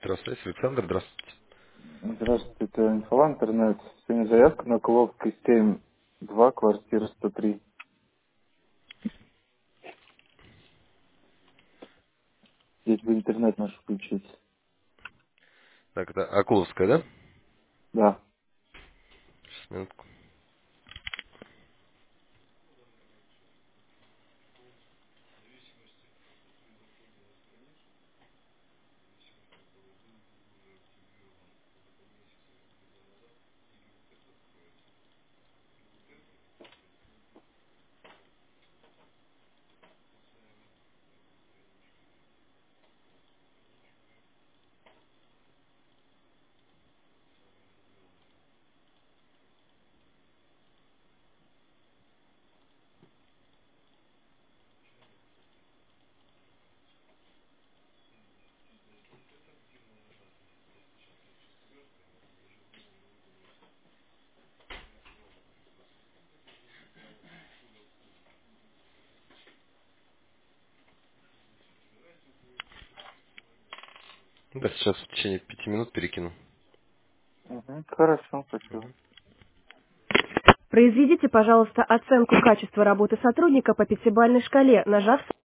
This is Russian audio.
Здравствуйте, Александр, здравствуйте. Здравствуйте, это Инфо Интернет. Сегодня заявка на Кловской 7, 2, квартира 103. Здесь бы интернет наш включить. Так, это Акуловская, да? Да. Сейчас, минутку. Да, сейчас в течение 5 минут перекину. Угу. Хорошо, спасибо. Произведите, пожалуйста, оценку качества работы сотрудника по пятибалльной шкале, нажав